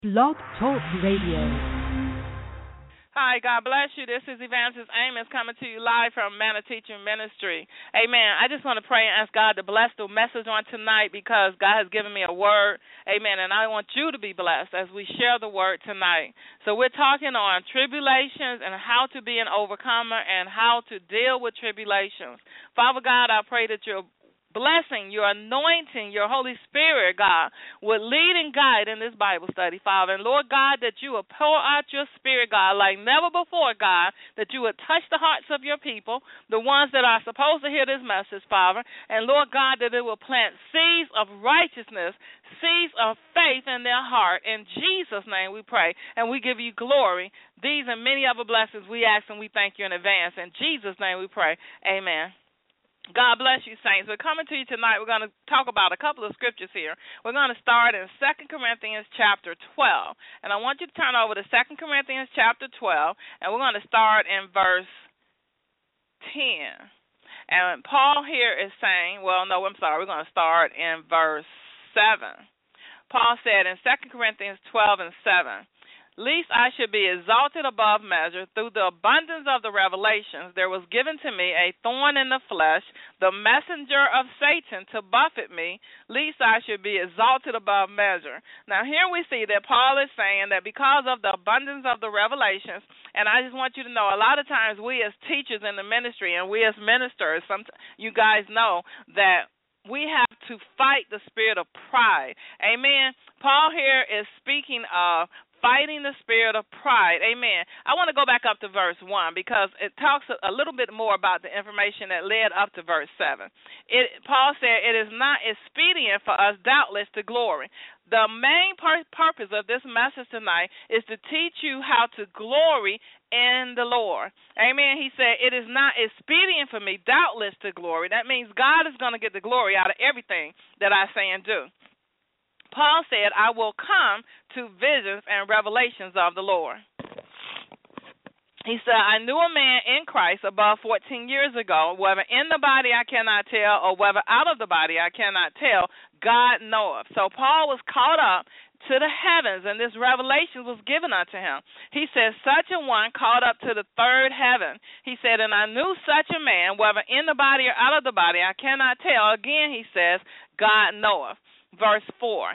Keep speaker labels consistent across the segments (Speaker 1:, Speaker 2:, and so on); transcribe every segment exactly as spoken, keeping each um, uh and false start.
Speaker 1: Blog Talk Radio.
Speaker 2: Hi, God bless you. This is Evangelist Amos coming to you live from Manna Teaching Ministry. Amen. I just want to pray and ask God to bless the message on tonight because God has given me a word. Amen. And I want you to be blessed as we share the word tonight. So we're talking on tribulations and how to be an overcomer and how to deal with tribulations. Father God, I pray that you're blessing, your anointing, your Holy Spirit, God, would lead and guide in this Bible study, Father. And, Lord God, that you would pour out your Spirit, God, like never before, God, that you would touch the hearts of your people, the ones that are supposed to hear this message, Father. And, Lord God, that it will plant seeds of righteousness, seeds of faith in their heart. In Jesus' name we pray, and we give you glory. These and many other blessings we ask and we thank you in advance. In Jesus' name we pray. Amen. God bless you, saints. We're coming to you tonight. We're going to talk about a couple of scriptures here. We're going to start in Second Corinthians chapter twelve. And I want you to turn over to Second Corinthians chapter twelve, and we're going to start in verse ten. And Paul here is saying, well, no, I'm sorry. We're going to start in verse seven. Paul said in Second Corinthians twelve and seven, "Least I should be exalted above measure through the abundance of the revelations. There was given to me a thorn in the flesh, the messenger of Satan to buffet me, lest I should be exalted above measure." Now here we see that Paul is saying that because of the abundance of the revelations, and I just want you to know, a lot of times we as teachers in the ministry and we as ministers, some, you guys know that we have to fight the spirit of pride. Amen. Paul here is speaking of fighting the spirit of pride. Amen. I want to go back up to verse one because it talks a little bit more about the information that led up to verse seven. It, Paul said, "It is not expedient for us, doubtless, to glory." The main pur- purpose of this message tonight is to teach you how to glory in the Lord. Amen. He said, "It is not expedient for me, doubtless, to glory." That means God is going to get the glory out of everything that I say and do. Paul said, "I will come to visions and revelations of the Lord." He said, "I knew a man in Christ above fourteen years ago, whether in the body I cannot tell, or whether out of the body I cannot tell, God knoweth." So Paul was caught up to the heavens, and this revelation was given unto him. He said, "Such a one caught up to the third heaven." He said, "And I knew such a man, whether in the body or out of the body, I cannot tell." Again, he says, God knoweth. Verse four.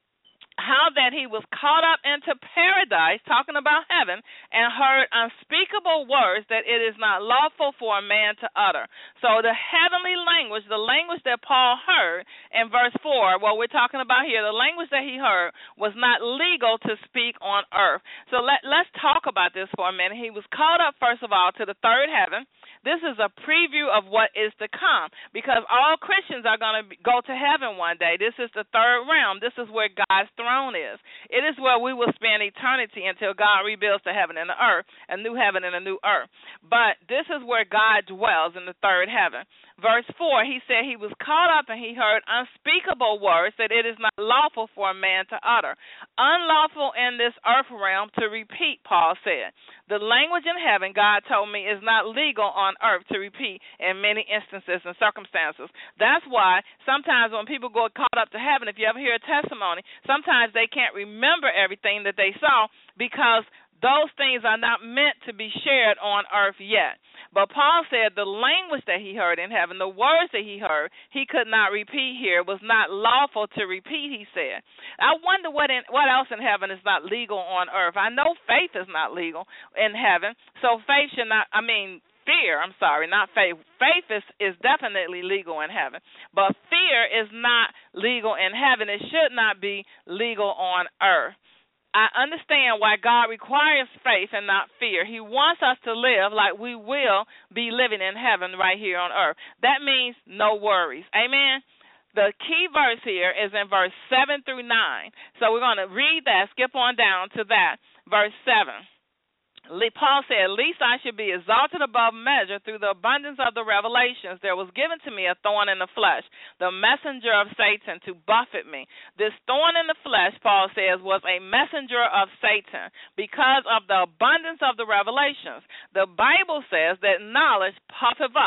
Speaker 2: "How that he was caught up into paradise," talking about heaven, "and heard unspeakable words that it is not lawful for a man to utter." So the heavenly language, the language that Paul heard in verse four, what we're talking about here, the language that he heard was not legal to speak on earth. So let, let's talk about this for a minute. He was caught up, first of all, to the third heaven. This is a preview of what is to come because all Christians are going to go to heaven one day. This is the third realm. This is where God's throne is. It is where we will spend eternity until God rebuilds the heaven and the earth, a new heaven and a new earth. But this is where God dwells in the third heaven. Verse four, he said he was caught up and he heard unspeakable words that it is not lawful for a man to utter. Unlawful in this earth realm to repeat, Paul said. The language in heaven, God told me, is not legal on earth to repeat in many instances and circumstances. That's why sometimes when people go caught up to heaven, if you ever hear a testimony, sometimes they can't remember everything that they saw because those things are not meant to be shared on earth yet. But Paul said the language that he heard in heaven, the words that he heard, he could not repeat here. It was not lawful to repeat, he said. I wonder what in, what else in heaven is not legal on earth. I know faith is not legal in heaven, so faith should not, I mean, fear, I'm sorry, not faith. Faith is, is definitely legal in heaven, but fear is not legal in heaven. It should not be legal on earth. I understand why God requires faith and not fear. He wants us to live like we will be living in heaven right here on earth. That means no worries. Amen? The key verse here is in verse seven through nine. So we're going to read that, skip on down to that, verse seven. Paul said, "Least I should be exalted above measure through the abundance of the revelations. There was given to me a thorn in the flesh, the messenger of Satan to buffet me." This thorn in the flesh, Paul says, was a messenger of Satan because of the abundance of the revelations. The Bible says that knowledge puffeth up.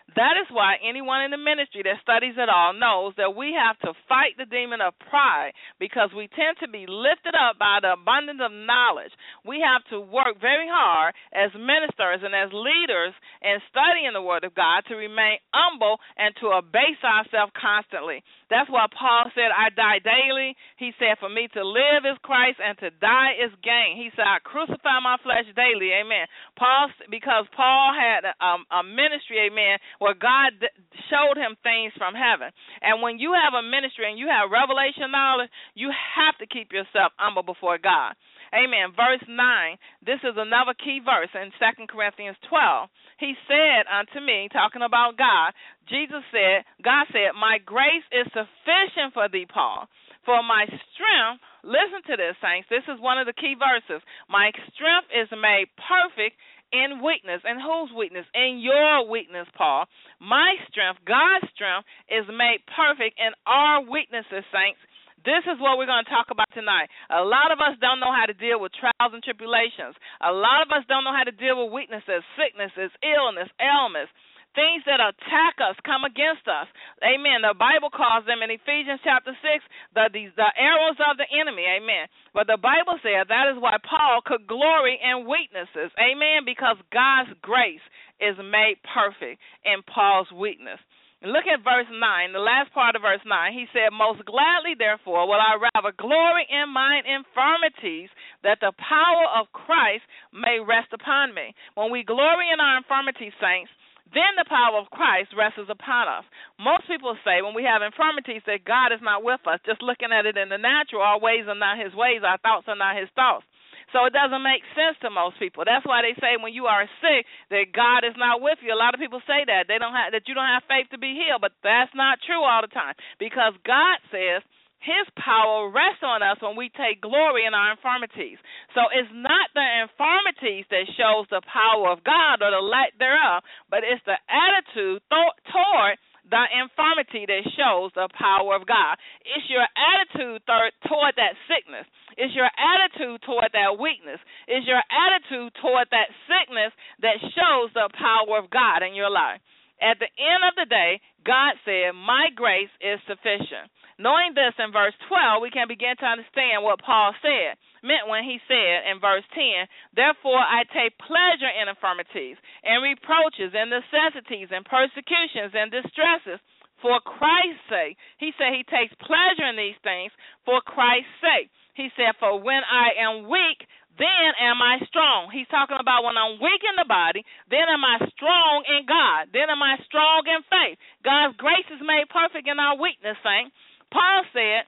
Speaker 2: That is why anyone in the ministry that studies at all knows that we have to fight the demon of pride, because we tend to be lifted up by the abundance of knowledge. We have to work very hard as ministers and as leaders in studying the Word of God to remain humble and to abase ourselves constantly. That's why Paul said, I die daily. He said, for me to live is Christ and to die is gain. He said, I crucify my flesh daily. Amen. Paul, because Paul had um, a ministry, amen, where God showed him things from heaven. And when you have a ministry and you have revelation knowledge, you have to keep yourself humble before God. Amen. Verse nine, this is another key verse in Second Corinthians twelve. He said unto me, talking about God, Jesus said, God said, my grace is sufficient for thee, Paul. For my strength, listen to this, saints, this is one of the key verses. My strength is made perfect in weakness. And whose weakness? In your weakness, Paul. My strength, God's strength, is made perfect in our weaknesses, saints. This is what we're going to talk about tonight. A lot of us don't know how to deal with trials and tribulations. A lot of us don't know how to deal with weaknesses, sicknesses, illness, ailments, things that attack us, come against us. Amen. The Bible calls them in Ephesians chapter six the, the, the arrows of the enemy. Amen. But the Bible says that is why Paul could glory in weaknesses. Amen. Because God's grace is made perfect in Paul's weakness. Look at verse nine, the last part of verse nine. He said, most gladly, therefore, will I rather glory in mine infirmities, that the power of Christ may rest upon me. When we glory in our infirmities, saints, then the power of Christ rests upon us. Most people say when we have infirmities that God is not with us, just looking at it in the natural, our ways are not his ways, our thoughts are not his thoughts. So it doesn't make sense to most people. That's why they say when you are sick that God is not with you. A lot of people say that. They don't have that you don't have faith to be healed, but that's not true all the time, because God says his power rests on us when we take glory in our infirmities. So it's not the infirmities that shows the power of God or the lack thereof, but it's the attitude th- toward the infirmity that shows the power of God. It's your attitude th- toward that sickness. It's your attitude toward that weakness. It's your attitude toward that sickness that shows the power of God in your life. At the end of the day, God said, my grace is sufficient. Knowing this in verse twelve, we can begin to understand what Paul said, meant when he said in verse ten, therefore I take pleasure in infirmities, and reproaches, and necessities, and persecutions, and distresses, for Christ's sake. He said he takes pleasure in these things for Christ's sake. He said, for when I am weak, then am I strong. He's talking about when I'm weak in the body, then am I strong in God. Then am I strong in faith. God's grace is made perfect in our weakness, saint. Paul said,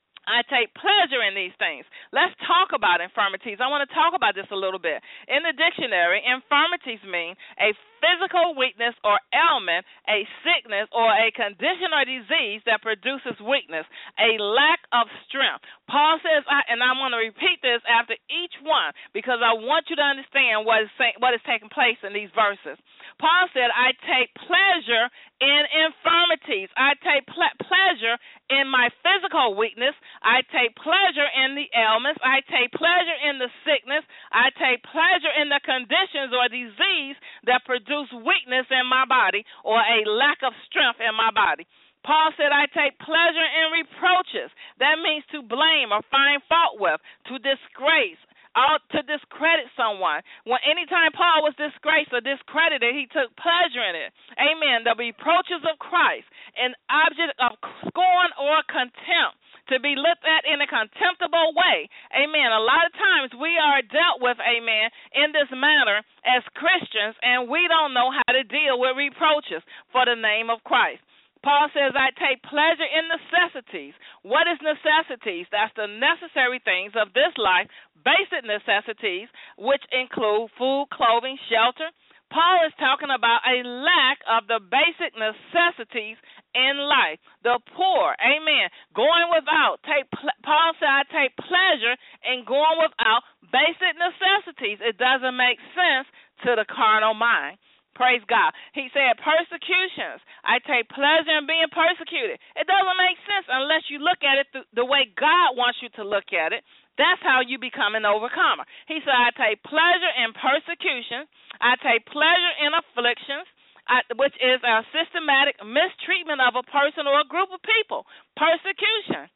Speaker 2: I take pleasure in these things. Let's talk about infirmities. I want to talk about this a little bit. In the dictionary, infirmities mean a physical weakness or ailment, a sickness or a condition or disease that produces weakness, a lack of strength. Paul says, I, and I want to repeat this after each one because I want you to understand what is, what is taking place in these verses. Paul said, I take pleasure in infirmities. I take ple- pleasure in my physical weakness. I take pleasure in the ailments. I take pleasure in the sickness. I take pleasure in the conditions or disease that produce weakness in my body or a lack of strength in my body. Paul said, I take pleasure in reproaches. That means to blame or find fault with, to disgrace, All, to discredit someone. When anytime Paul was disgraced or discredited, he took pleasure in it. Amen. The reproaches of Christ, an object of scorn or contempt, to be looked at in a contemptible way. Amen. A lot of times we are dealt with, amen, in this manner as Christians, and we don't know how to deal with reproaches for the name of Christ. Paul says, I take pleasure in necessities. What is necessities? That's the necessary things of this life, basic necessities, which include food, clothing, shelter. Paul is talking about a lack of the basic necessities in life. The poor, amen, going without. Take Paul said, I take pleasure in going without basic necessities. It doesn't make sense to the carnal mind. Praise God. He said persecutions. I take pleasure in being persecuted. It doesn't make sense unless you look at it th- the way God wants you to look at it. That's how you become an overcomer. He said, I take pleasure in persecution. I take pleasure in afflictions. uh, which is a systematic mistreatment of a person or a group of people, persecution.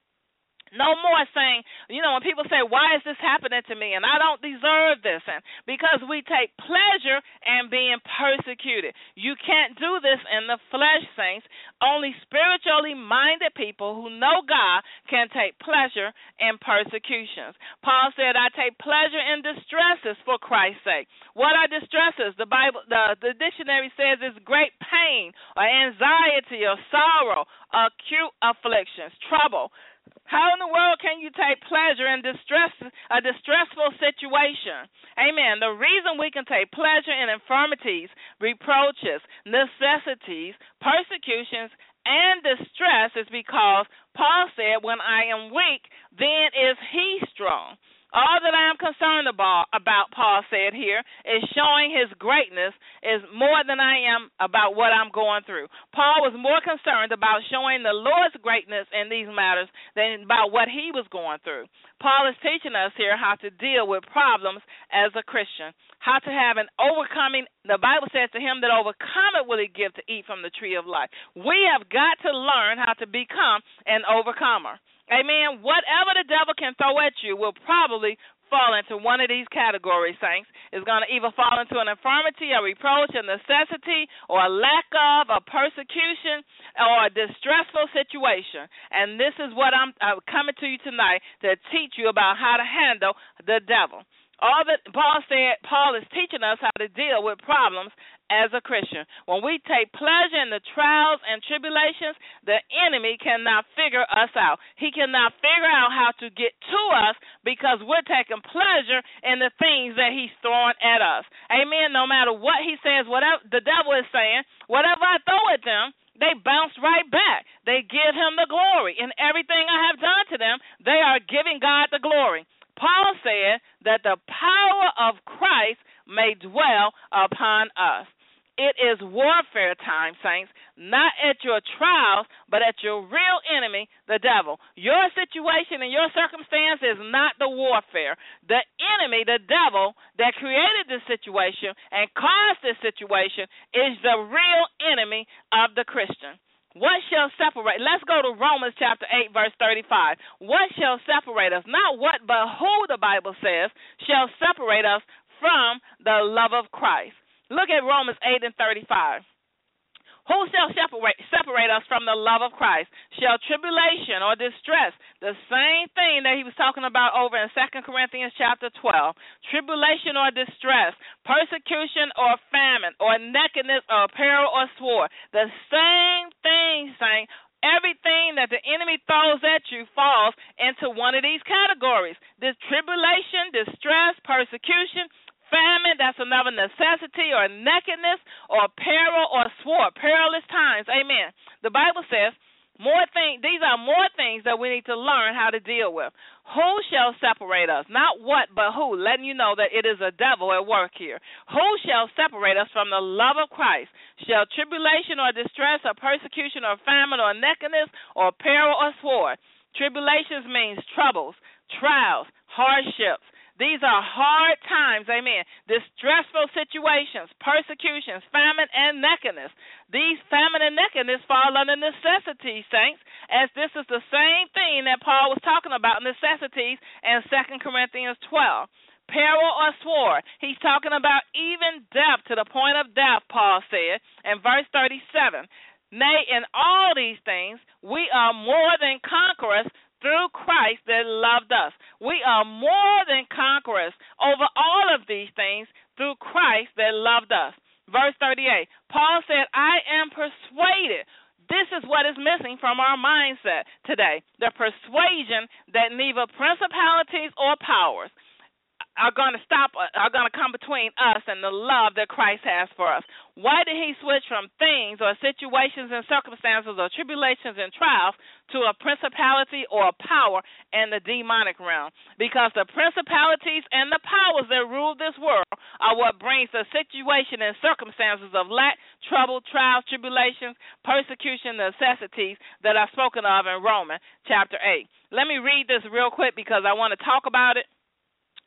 Speaker 2: No more saying, you know, when people say, why is this happening to me and I don't deserve this, and because we take pleasure in being persecuted. You can't do this in the flesh, saints. Only spiritually minded people who know God can take pleasure in persecutions. Paul said, I take pleasure in distresses for Christ's sake. What are distresses? The Bible, the, the dictionary says it's great pain or anxiety or sorrow, acute afflictions, trouble. How in the world can you take pleasure in distress, a distressful situation? Amen. The reason we can take pleasure in infirmities, reproaches, necessities, persecutions, and distress is because Paul said, when I am weak, then is he strong. All that I am concerned about, about, Paul said here, is showing his greatness is more than I am about what I'm going through. Paul was more concerned about showing the Lord's greatness in these matters than about what he was going through. Paul is teaching us here how to deal with problems as a Christian, how to have an overcoming. The Bible says to him that overcometh will he give to eat from the tree of life. We have got to learn how to become an overcomer. Amen. Whatever the devil can throw at you will probably fall into one of these categories, saints. It's going to either fall into an infirmity, a reproach, a necessity, or a lack of, a persecution, or a distressful situation. And this is what I'm uh, coming to you tonight to teach you about how to handle the devil. All that Paul said, Paul is teaching us how to deal with problems as a Christian. When we take pleasure in the trials and tribulations, the enemy cannot figure us out. He cannot figure out how to get to us because we're taking pleasure in the things that he's throwing at us. Amen. No matter what he says, whatever the devil is saying, whatever I throw at them, they bounce right back. They give him the glory. In everything I have done to them, they are giving God the glory. Paul said that the power of Christ may dwell upon us. It is warfare time, saints, not at your trials, but at your real enemy, the devil. Your situation and your circumstance is not the warfare. The enemy, the devil, that created this situation and caused this situation is the real enemy of the Christian. What shall separate? Let's go to Romans chapter eight, verse thirty-five. What shall separate us? Not what, but who, the Bible says, shall separate us from the love of Christ. Look at Romans eight and thirty-five. Who shall separate, separate us from the love of Christ? Shall tribulation or distress, the same thing that he was talking about over in Second Corinthians chapter twelve, tribulation or distress, persecution or famine, or nakedness or peril or sword, the same thing, saying, everything that the enemy throws at you falls into one of these categories. This tribulation, distress, persecution, famine, that's another necessity, or nakedness, or peril, or sword, perilous times. Amen. The Bible says more things. These are more things that we need to learn how to deal with. Who shall separate us? Not what, but who, letting you know that it is a devil at work here. Who shall separate us from the love of Christ? Shall tribulation or distress or persecution or famine or nakedness or peril or sword? Tribulations means troubles, trials, hardships. These are hard times, amen, distressful situations, persecutions, famine, and nakedness. These famine and nakedness fall under necessities, saints, as this is the same thing that Paul was talking about, necessities, in Second Corinthians twelve. Peril or sword, he's talking about even death, to the point of death, Paul said, in verse thirty-seven. Nay, in all these things, we are more than conquerors through Christ that loved us. We are more than conquerors over all of these things through Christ that loved us. Verse thirty-eight, Paul said, I am persuaded. This is what is missing from our mindset today, the persuasion that neither principalities or powers are going to stop, are going to come between us and the love that Christ has for us. Why did he switch from things or situations and circumstances or tribulations and trials to a principality or a power in the demonic realm? Because the principalities and the powers that rule this world are what brings the situation and circumstances of lack, trouble, trials, tribulations, persecution, necessities that are spoken of in Romans chapter eight. Let me read this real quick because I want to talk about it.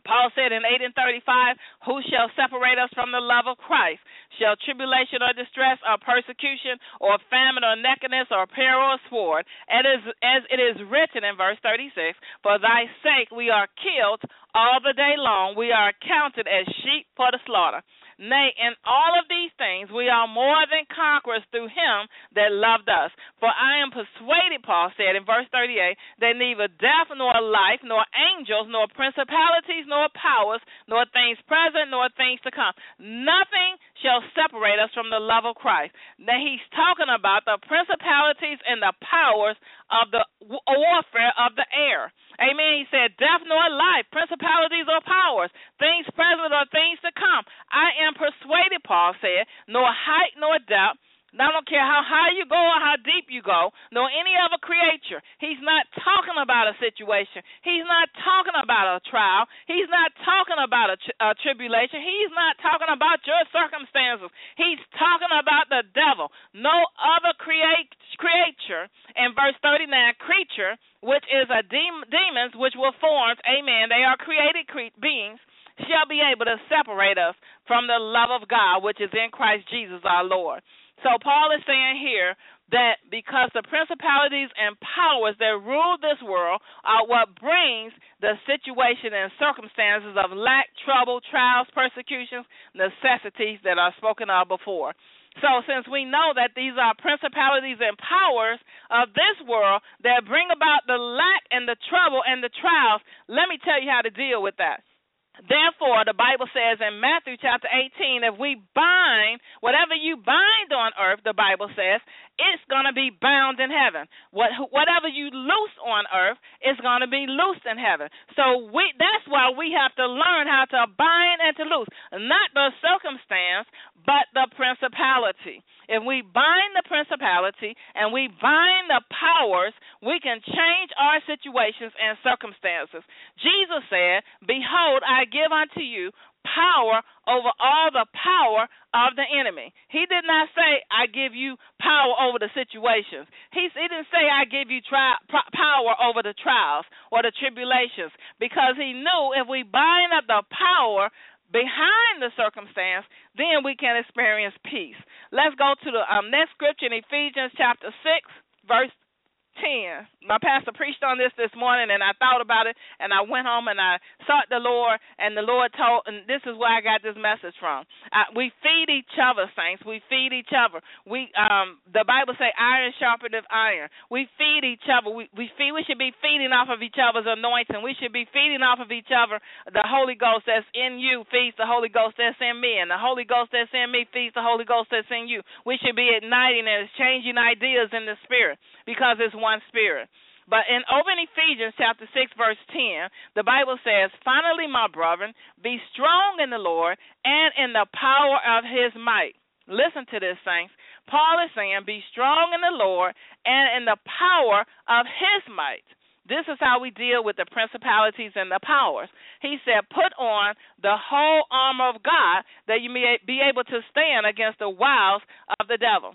Speaker 2: Paul said in eight and thirty-five, who shall separate us from the love of Christ? Shall tribulation or distress or persecution or famine or nakedness or peril or sword? And as, as it is written in verse thirty-six, for thy sake we are killed all the day long. We are counted as sheep for the slaughter. Nay, in all of these things we are more than conquerors through him that loved us. For I am persuaded, Paul said in verse thirty-eight, that neither death nor life, nor angels, nor principalities, nor powers, nor things present, nor things to come, nothing shall separate us from the love of Christ. Now he's talking about the principalities and the powers of the warfare of the air. Amen. He said, death nor life, principalities or powers, things present or things to come. I am persuaded, Paul said, nor height nor depth. I don't care how high you go or how deep you go, nor any other creature. He's not talking about a situation. He's not talking about a trial. He's not talking about a, a tribulation. He's not talking about your circumstances. He's talking about the devil. No other create, creature, in verse thirty-nine, creature, which is a de- demons, which were formed, amen, they are created cre- beings, shall be able to separate us from the love of God, which is in Christ Jesus our Lord. So Paul is saying here that because the principalities and powers that rule this world are what brings the situation and circumstances of lack, trouble, trials, persecutions, necessities that are spoken of before. So since we know that these are principalities and powers of this world that bring about the lack and the trouble and the trials, let me tell you how to deal with that. Therefore, the Bible says in Matthew chapter eighteen, if we bind, whatever you bind on earth, the Bible says, it's going to be bound in heaven. What, whatever you loose on earth is going to be loosed in heaven. So we, that's why we have to learn how to bind and to loose, not the circumstance, but the principality. If we bind the principality and we bind the powers, we can change our situations and circumstances. Jesus said, behold, I give unto you power over all the power of the enemy. He did not say, I give you power over the situations. He, he didn't say, I give you tri- power over the trials or the tribulations, because he knew if we bind up the power behind the circumstance, then we can experience peace. Let's go to the um, next scripture in Ephesians chapter six, verse ten. My pastor preached on this this morning, and I thought about it, and I went home and I sought the Lord, and the Lord told, and this is where I got this message from. Uh, we feed each other, saints. We feed each other. We, um, the Bible say, iron sharpeneth iron. We feed each other. We, we feed. We should be feeding off of each other's anointing. We should be feeding off of each other. The Holy Ghost that's in you feeds the Holy Ghost that's in me, and the Holy Ghost that's in me feeds the Holy Ghost that's in you. We should be igniting and exchanging ideas in the Spirit, because it's one Spirit. But in over in Ephesians chapter six, verse ten, the Bible says, finally, my brethren, be strong in the Lord and in the power of his might. Listen to this, saints. Paul is saying, be strong in the Lord and in the power of his might. This is how we deal with the principalities and the powers. He said, put on the whole armor of God that you may be able to stand against the wiles of the devil.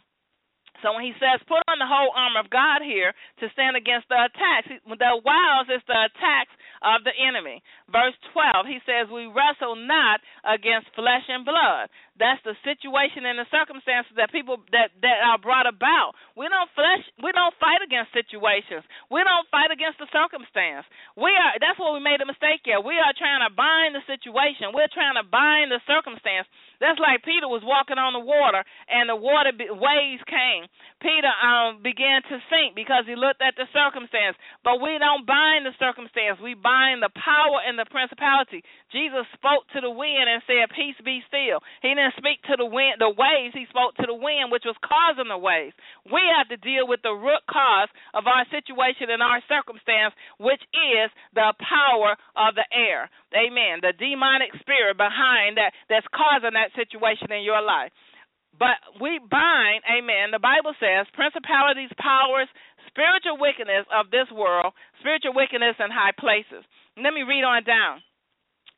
Speaker 2: So when he says put on the whole armor of God here to stand against the attacks, the wiles is the attacks of the enemy. Verse twelve, he says we wrestle not against flesh and blood. That's the situation and the circumstances that people that, that are brought about. We don't flesh. We don't fight against situations. We don't fight against the circumstance. We are. That's what we made a mistake here. We are trying to bind the situation. We're trying to bind the circumstance. That's like Peter was walking on the water, and the water waves came. Peter um, began to sink because he looked at the circumstance. But we don't bind the circumstance. We bind the power and the principality. Jesus spoke to the wind and said, peace be still. He didn't speak to the wind, the waves. He spoke to the wind, which was causing the waves. We have to deal with the root cause of our situation and our circumstance, which is the power of the air. Amen. The demonic spirit behind that that's causing that situation in your life. But we bind, amen, the Bible says, principalities, powers, spiritual wickedness of this world, spiritual wickedness in high places. Let me read on down.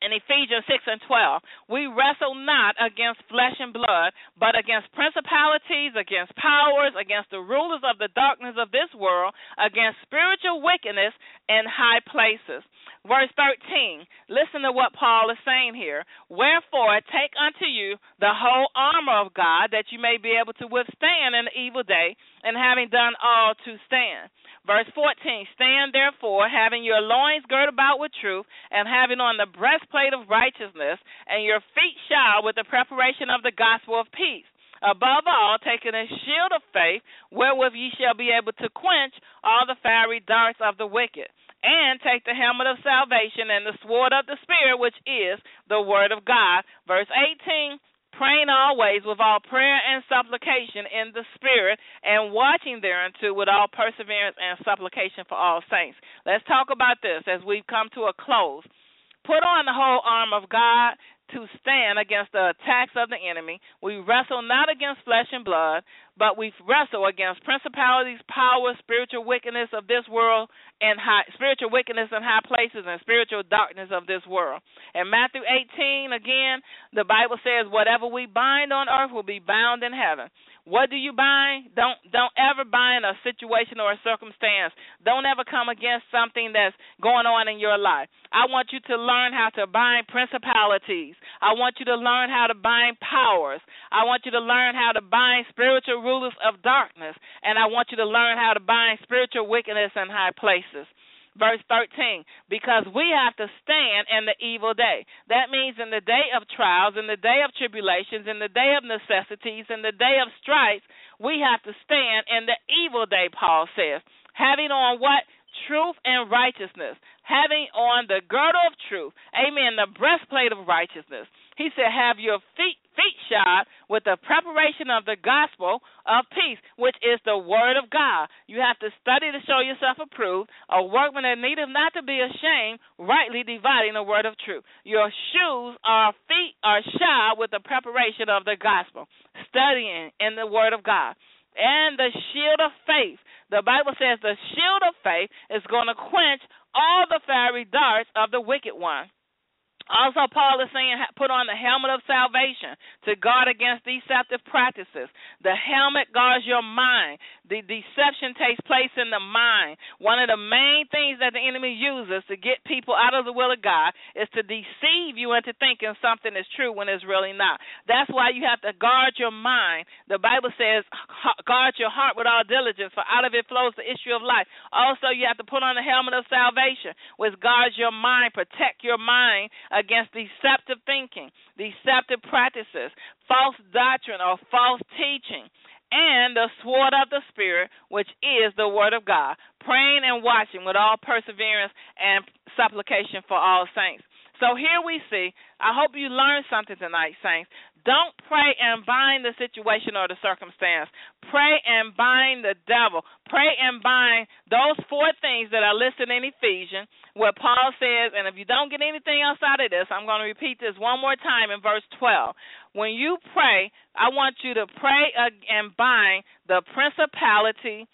Speaker 2: In Ephesians six and twelve, we wrestle not against flesh and blood, but against principalities, against powers, against the rulers of the darkness of this world, against spiritual wickedness in high places. Verse thirteen, listen to what Paul is saying here. Wherefore, take unto you the whole armor of God, that you may be able to withstand in the evil day, and having done all to stand. Verse fourteen, stand therefore, having your loins girt about with truth, and having on the breastplate of righteousness, and your feet shod with the preparation of the gospel of peace. Above all, taking a shield of faith, wherewith ye shall be able to quench all the fiery darts of the wicked. And take the helmet of salvation and the sword of the Spirit, which is the word of God. Verse eighteen, praying always with all prayer and supplication in the Spirit, and watching thereunto with all perseverance and supplication for all saints. Let's talk about this as we come to a close. Put on the whole armor of God to stand against the attacks of the enemy. We wrestle not against flesh and blood, but we wrestle against principalities, powers, spiritual wickedness of this world, and high, spiritual wickedness in high places, and spiritual darkness of this world. In Matthew eighteen, again, the Bible says, whatever we bind on earth will be bound in heaven. What do you bind? Don't don't ever bind a situation or a circumstance. Don't ever come against something that's going on in your life. I want you to learn how to bind principalities. I want you to learn how to bind powers. I want you to learn how to bind spiritual rulers of darkness. And I want you to learn how to bind spiritual wickedness in high places. Verse thirteen, because we have to stand in the evil day. That means in the day of trials, in the day of tribulations, in the day of necessities, in the day of stripes, we have to stand in the evil day, Paul says. Having on what? Truth and righteousness. Having on the girdle of truth. Amen. The breastplate of righteousness. He said, have your feet feet shod with the preparation of the gospel of peace, which is the word of God. You have to study to show yourself approved, a workman that needeth not to be ashamed, rightly dividing the word of truth. Your shoes, our feet are shod with the preparation of the gospel, studying in the word of God. And the shield of faith. The Bible says the shield of faith is going to quench all the fiery darts of the wicked one. Also, Paul is saying put on the helmet of salvation to guard against deceptive practices. The helmet guards your mind. The deception takes place in the mind. One of the main things that the enemy uses to get people out of the will of God is to deceive you into thinking something is true when it's really not. That's why you have to guard your mind. The Bible says guard your heart with all diligence, for out of it flows the issue of life. Also, you have to put on the helmet of salvation, which guards your mind, protect your mind against deceptive thinking, deceptive practices, false doctrine or false teaching, and the sword of the Spirit, which is the word of God, praying and watching with all perseverance and supplication for all saints. So here we see, I hope you learned something tonight, saints. Don't pray and bind the situation or the circumstance. Pray and bind the devil. Pray and bind those four things that are listed in Ephesians, where Paul says, and if you don't get anything else out of this, I'm going to repeat this one more time in verse twelve. When you pray, I want you to pray and bind the principality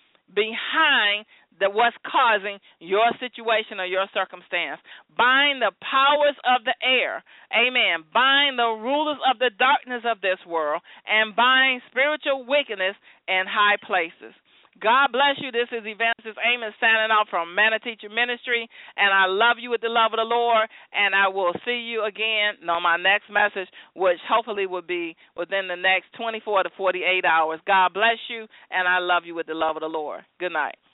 Speaker 2: behind that what's causing your situation or your circumstance. Bind the powers of the air. Amen. Bind the rulers of the darkness of this world, and bind spiritual wickedness in high places. God bless you. This is Evangelist Amos signing off from Manna Teacher Ministry, and I love you with the love of the Lord, and I will see you again on my next message, which hopefully will be within the next twenty-four to forty-eight hours. God bless you, and I love you with the love of the Lord. Good night.